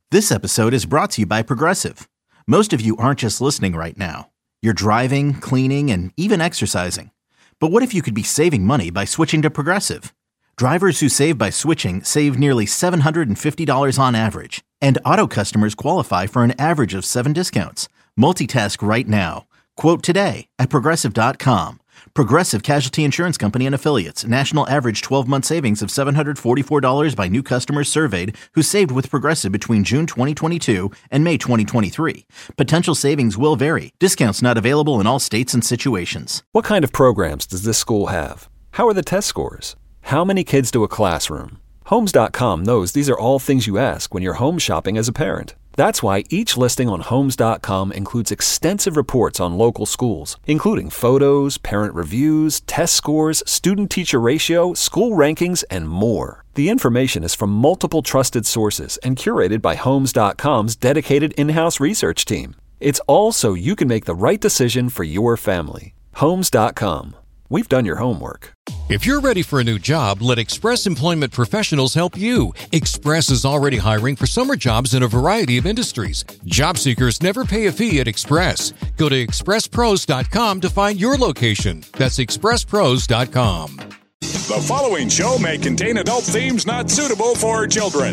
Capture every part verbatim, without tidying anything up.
This episode is brought to you by Progressive. Most of you aren't just listening right now. You're driving, cleaning, and even exercising. But what if you could be saving money by switching to Progressive? Drivers who save by switching save nearly seven hundred fifty dollars on average. And auto customers qualify for an average of seven discounts. Multitask right now. Quote today at Progressive dot com. Progressive Casualty Insurance Company and Affiliates. National average twelve-month savings of seven hundred forty-four dollars by new customers surveyed who saved with Progressive between June twenty twenty-two and May twenty twenty-three. Potential savings will vary. Discounts not available in all states and situations. What kind of programs does this school have? How are the test scores? How many kids do a classroom? Homes dot com knows these are all things you ask when you're home shopping as a parent. That's why each listing on Homes dot com includes extensive reports on local schools, including photos, parent reviews, test scores, student-teacher ratio, school rankings, and more. The information is from multiple trusted sources and curated by Homes dot com's dedicated in-house research team. It's all so you can make the right decision for your family. Homes dot com. We've done your homework. If you're ready for a new job, let Express Employment Professionals help you. Express is already hiring for summer jobs in a variety of industries. Job seekers never pay a fee at Express. Go to express pros dot com to find your location. That's express pros dot com. The following show may contain adult themes not suitable for children.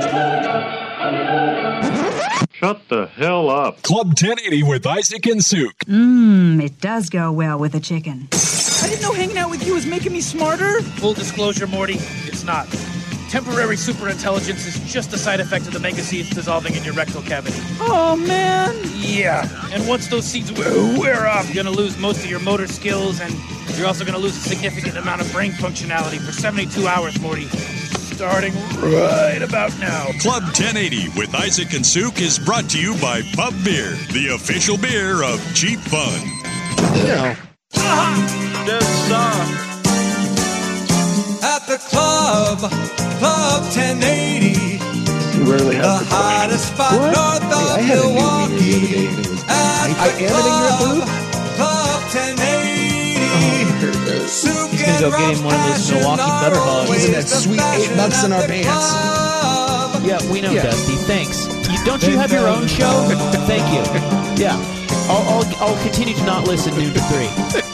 Shut the hell up. Club ten eighty with Isaac and Suk. Mmm, it does go well with a chicken. I didn't know hanging out with you was making me smarter. Full disclosure, Morty, it's not. Temporary superintelligence is just a side effect of the mega seeds dissolving in your rectal cavity. Oh, man. Yeah, and once those seeds wear off, you're going to lose most of your motor skills, and you're also going to lose a significant amount of brain functionality for seventy-two hours, Morty. Starting right about now. Club ten eighty with Isaac and Suk is brought to you by Pub Beer, the official beer of cheap fun. Yeah. At the club, Club ten eighty, You rarely the have the hottest spot What? north Hey, I of had a new Milwaukee. weed the other day and it was At I the am it in your club, booth? Club ten eighty. Oh, Suk He's gonna go get him one of those Milwaukee Better Hogs. Isn't that sweet eight bucks in our pants? Yeah, we know, Yeah. Dusty. Thanks. You, don't you have your own show? Thank you. Yeah. I'll, I'll, I'll continue to not listen noon to three.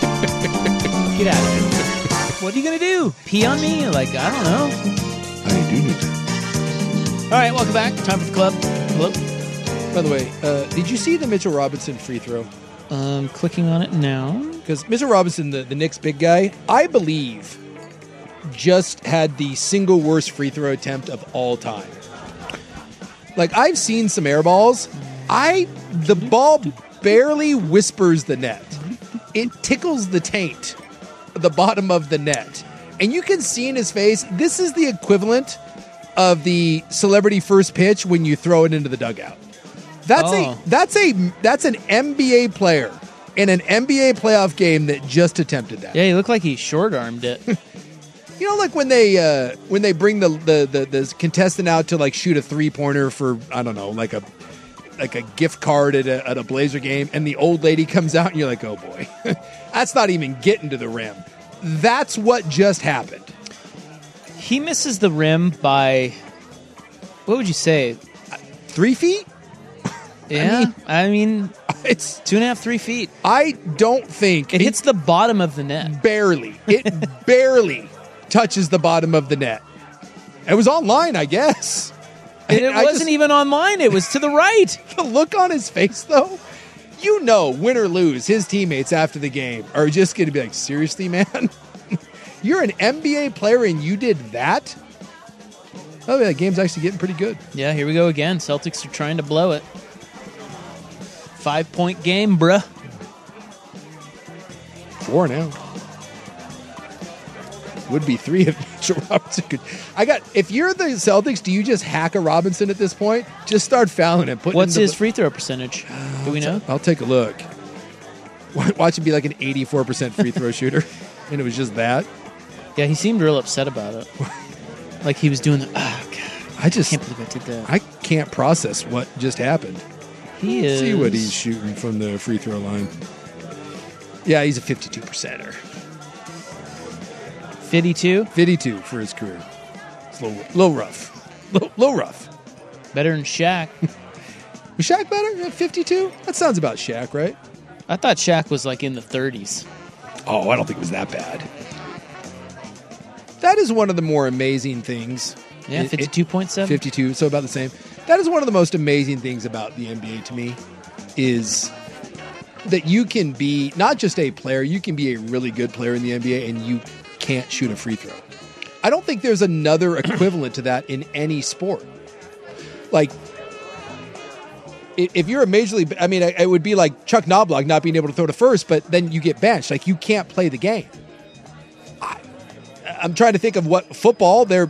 Get out of here. What are you going to do? Pee on me? Like, I don't know. I do need to. All right, welcome back. Time for the club. Hello. By the way, uh, did you see the Mitchell Robinson free throw? Um, clicking on it now. Because Mitchell Robinson, the, the Knicks big guy, I believe, just had the single worst free throw attempt of all time. Like, I've seen some air balls. I the ball barely whispers the net. It tickles the taint, the bottom of the net. And you can see in his face, this is the equivalent of the celebrity first pitch when you throw it into the dugout. That's Oh. a that's a that's an N B A player in an N B A playoff game that just attempted that. Yeah, he looked like he short-armed it. You know, like when they uh, when they bring the, the the the contestant out to like shoot a three pointer for I don't know, like a like a gift card at a, at a Blazer game, and the old lady comes out, and you're like, oh boy, that's not even getting to the rim. That's what just happened. He misses the rim by, what would you say? Three feet? Yeah, I mean, It's two and a half, three feet. I don't think It hits the bottom of the net. barely. It barely touches the bottom of the net. It was online, I guess. And it I wasn't just- even on mine. It was to the right. The look on his face, though, you know, win or lose, his teammates after the game are just going to be like, seriously, man? You're an N B A player and you did that? Oh, yeah, the game's actually getting pretty good. Yeah, here we go again. Celtics are trying to blow it. Five-point game, bruh. Four now. Would be three if Mitchell Robinson could. I got. If you're the Celtics, do you just hack a Robinson at this point? Just start fouling him. Put What's him in his the, free throw percentage? Do we know? I'll take a look. Watch him be like an eighty-four percent free throw shooter, and it was just that. Yeah, he seemed real upset about it. Like he was doing the. Oh God! I just I can't believe I did that. I can't process what just happened. He Let's is. see what he's shooting from the free throw line. Yeah, he's a fifty-two percenter. fifty-two? fifty-two for his career. It's a little, little rough. Little, little rough. Better than Shaq. Was Shaq better at fifty-two? That sounds about Shaq, right? I thought Shaq was like in the thirties. Oh, I don't think it was that bad. That is one of the more amazing things. Yeah, fifty-two point seven. fifty-two, so about the same. That is one of the most amazing things about the N B A to me is that you can be not just a player, you can be a really good player in the N B A and you can't shoot a free throw. I don't think there's another equivalent to that in any sport. Like, if you're a major league, I mean, it would be like Chuck Knobloch not being able to throw to first, but then you get benched. Like, you can't play the game. I, I'm trying to think of what football, they're,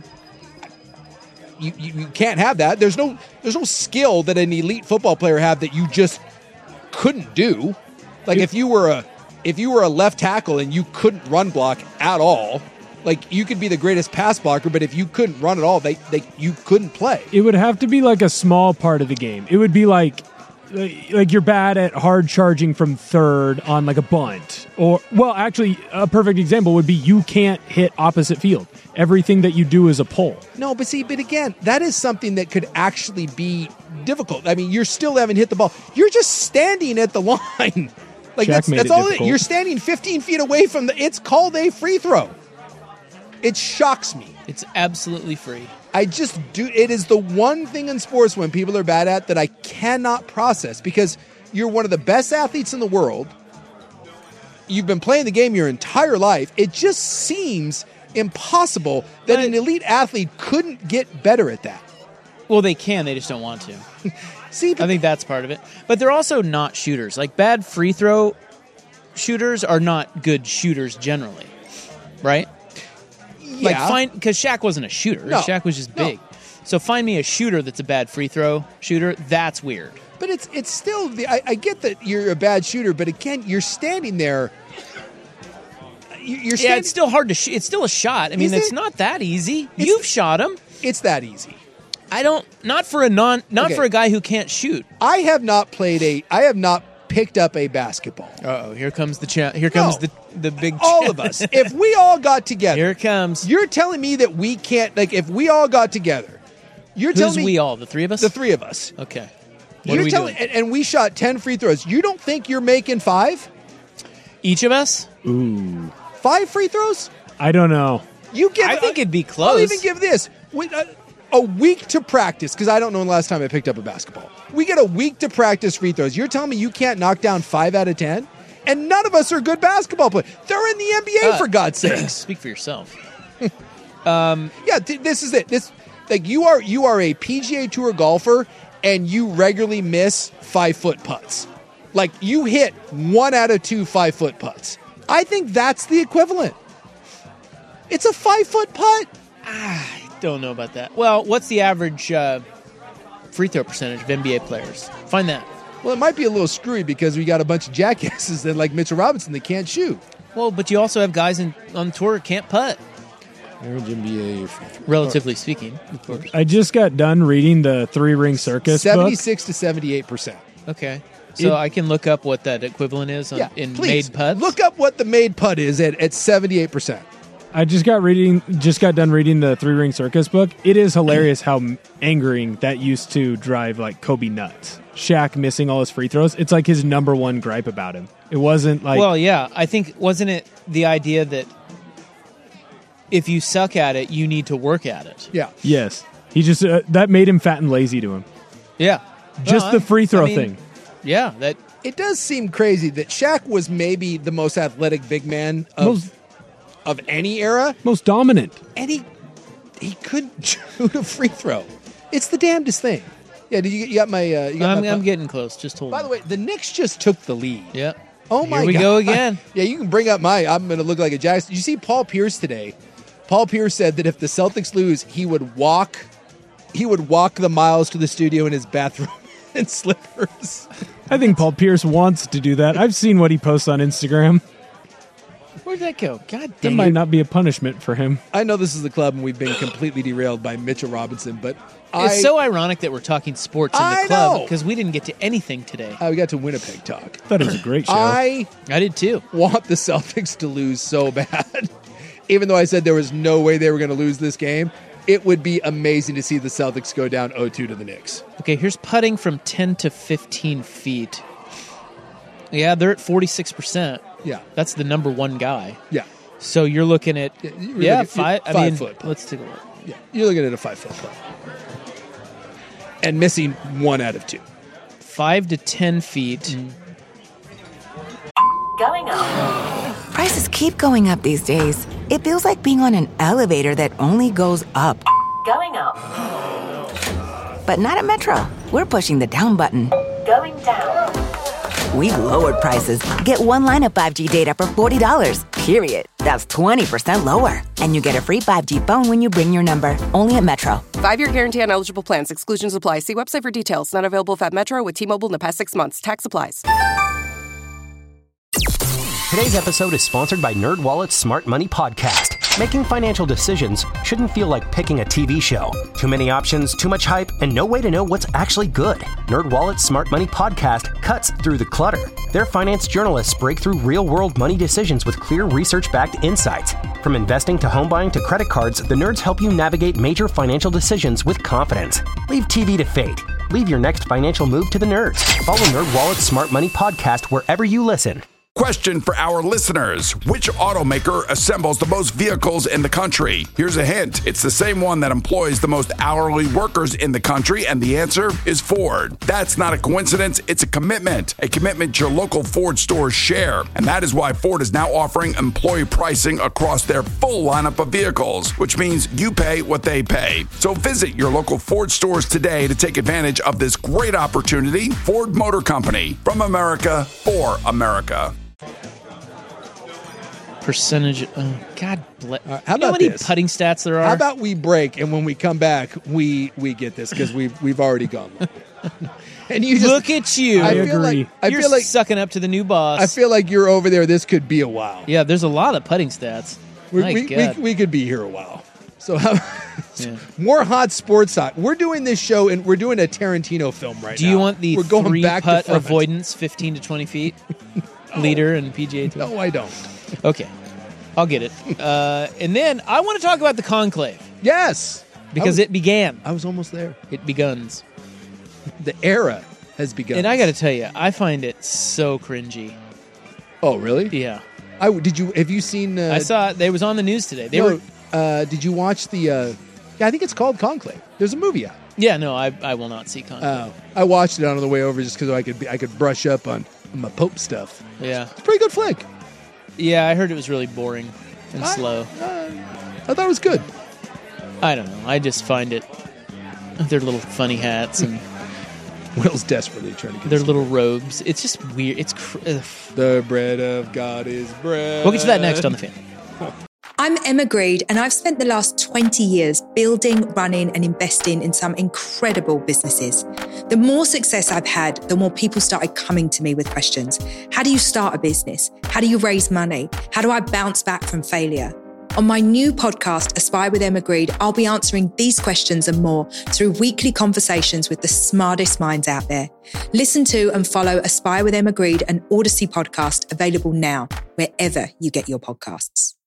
you, you, you can't have that. There's no, there's no skill that an elite football player have that you just couldn't do. Like, if you were a, if you were a left tackle and you couldn't run block at all, like, you could be the greatest pass blocker, but if you couldn't run at all, they, they you couldn't play. It would have to be like a small part of the game. It would be like like you're bad at hard charging from third on like a bunt. Or, well, actually, a perfect example would be you can't hit opposite field. Everything that you do is a pull. No, but see, but again, that is something that could actually be difficult. I mean, you're still haven't hit the ball. You're just standing at the line. Like, Shaq that's, made that's it all it, difficult. you're standing fifteen feet away from the, it's called a free throw. It shocks me. It's absolutely free. I just do. It is the one thing in sports when people are bad at that I cannot process because you're one of the best athletes in the world. You've been playing the game your entire life. It just seems impossible that But- an elite athlete couldn't get better at that. Well, they can. They just don't want to. See, I think that's part of it. But they're also not shooters. Like, bad free throw shooters are not good shooters generally, right? yeah. Like, find because Shaq wasn't a shooter. No. Shaq was just No. big. So find me a shooter that's a bad free throw shooter. That's weird. But it's it's still. The, I, I get that you're a bad shooter, but again, you're standing there. You- You're Yeah, standing, it's still hard to. Sh- it's still a shot. I mean, Is it's it? not that easy. It's- You've shot him. It's that easy. I don't. Not for a non. Not Okay. for a guy who can't shoot. I have not played a. I have not picked up a basketball. Uh oh. Here comes the. Cha- here comes No. the the big. All cha- of us. If we all got together, Here it comes. you're telling me that we can't. Like, if we all got together, you're Who's telling me we all? The three of us. the three of us. Okay. What You're are we telling, doing? and, and we shot ten free throws. You don't think you're making five? Each of us. Ooh. Five free throws? I don't know. You give. I think it'd be close. I'll even give this With, uh, a week to practice because I don't know the last time I picked up a basketball. We get a week to practice free throws. You're telling me you can't knock down five out of ten, and none of us are good basketball players. They're in the N B A Uh, for God's sakes. Speak for yourself. Yeah, th- this is it. This like you are you are a P G A Tour golfer and you regularly miss five foot putts. Like you hit one out of two five foot putts. I think that's the equivalent. It's a five foot putt. Don't know about that. Well, what's the average uh, free throw percentage of N B A players? Find that. Well, it might be a little screwy because we got a bunch of jackasses that like Mitchell Robinson that can't shoot. Well, but you also have guys in, on tour who can't putt, Average N B A free throw. relatively speaking. I just got done reading the Three Ring Circus book. seventy-six to seventy-eight percent. Okay. So It- I can look up what that equivalent is on, Yeah, in please made putts. look up what the made putt is at, at seventy-eight percent. I just got reading, just got done reading the Three Ring Circus book. It is hilarious how angering that used to drive like Kobe nuts. Shaq missing all his free throws. It's like his number one gripe about him. It wasn't like Well, yeah. I think, wasn't it the idea that if you suck at it, you need to work at it? Yeah. yes, he just uh, that made him fat and lazy to him. Yeah. Just Well, the free throw I mean, thing. Yeah. That It does seem crazy that Shaq was maybe the most athletic big man of, Most of any era, most dominant. and he he couldn't shoot a free throw. It's the damnedest thing. Yeah, did you, you got my? Uh, you got I'm, my I'm getting close. Just hold By on. the way, the Knicks just took the lead. Yeah. Oh my Here we God. go again. Yeah, you can bring up my. I'm going to look like a Jackson. Did you see Paul Pierce today? Paul Pierce said that if the Celtics lose, he would walk. He would walk the miles to the studio in his bathroom in slippers. I think Paul Pierce wants to do that. I've seen what he posts on Instagram. Where'd that go? God That dang might it. not be a punishment for him. I know this is the club, and we've been completely derailed by Mitchell Robinson, but I. It's so ironic that we're talking sports in the I club know. because we didn't get to anything today. Uh, we got to Winnipeg talk. I thought it was a great show. I I did too. want the Celtics to lose so bad. Even though I said there was no way they were going to lose this game, it would be amazing to see the Celtics go down oh two to the Knicks. Okay, here's putting from ten to fifteen feet. Yeah, they're at forty-six percent. Yeah. That's the number one guy. Yeah. So you're looking at, Yeah, you're yeah, looking- five, I five mean, foot. let's take a look. Yeah, you're looking at a five foot play. And missing one out of two. Five to ten feet. Mm-hmm. Going up. Prices keep going up these days. It feels like being on an elevator that only goes up. Going up. But not at Metro. We're pushing the down button. Going down. We've lowered prices. Get one line of five G data for forty dollars, period. That's twenty percent lower. And you get a free five G phone when you bring your number. Only at Metro. Five-year guarantee on eligible plans. Exclusions apply. See website for details. Not available at Metro with T-Mobile in the past six months. Tax applies. Today's episode is sponsored by NerdWallet's Smart Money Podcast. Making financial decisions shouldn't feel like picking a T V show. Too many options, too much hype, and no way to know what's actually good. NerdWallet's Smart Money Podcast cuts through the clutter. Their finance journalists break through real-world money decisions with clear research-backed insights. From investing to home buying to credit cards, the nerds help you navigate major financial decisions with confidence. Leave T V to fate. Leave your next financial move to the nerds. Follow NerdWallet's Smart Money Podcast wherever you listen. Question for our listeners. Which automaker assembles the most vehicles in the country? Here's a hint. It's the same one that employs the most hourly workers in the country, and the answer is Ford. That's not a coincidence. It's a commitment. A commitment your local Ford stores share. And that is why Ford is now offering employee pricing across their full lineup of vehicles, which means you pay what they pay. So visit your local Ford stores today to take advantage of this great opportunity. Ford Motor Company. From America, for America. Percentage. Oh, God bless. How you know about how many this? putting stats there are? How about we break, and when we come back, we we get this because we've we've already gone. And you just look at you. I, feel like I you're feel like sucking up to the new boss. I feel like you're over there. This could be a while. Yeah, there's a lot of putting stats. We My we, God. we, we could be here a while. So how, yeah. More hot sports talk. We're doing this show, and we're doing a Tarantino film right Do now. you want the we're going three back putt to front. avoidance, fifteen to twenty feet, leader and P G A Tour? No, I don't. Okay, I'll get it. Uh, and then I want to talk about the conclave. Yes, because was, it began. I was almost there. It beguns. The era has begun. And I got to tell you, I find it so cringy. Oh, really? Yeah. I did you have you seen? Uh, I saw it. They was on the news today. They no, were. Uh, did you watch the? Uh, yeah, I think it's called Conclave. There's a movie out. Yeah, no, I I will not see Conclave. Oh, I watched it on the way over just because I could be, I could brush up on my Pope stuff. Yeah, it's a pretty good flick. Yeah, I heard it was really boring and I, slow. Uh, I thought it was good. I don't know. I just find it. Their little funny hats and. Will's desperately trying to get their some. little robes. It's just weird. It's cr- ugh. The bread of God is bread. We'll get to that next on The Fan. I'm Emma Greed, and I've spent the last twenty years building, running, and investing in some incredible businesses. The more success I've had, the more people started coming to me with questions. How do you start a business? How do you raise money? How do I bounce back from failure? On my new podcast, Aspire with Emma Greed, I'll be answering these questions and more through weekly conversations with the smartest minds out there. Listen to and follow Aspire with Emma Greed, an Odyssey podcast available now, wherever you get your podcasts.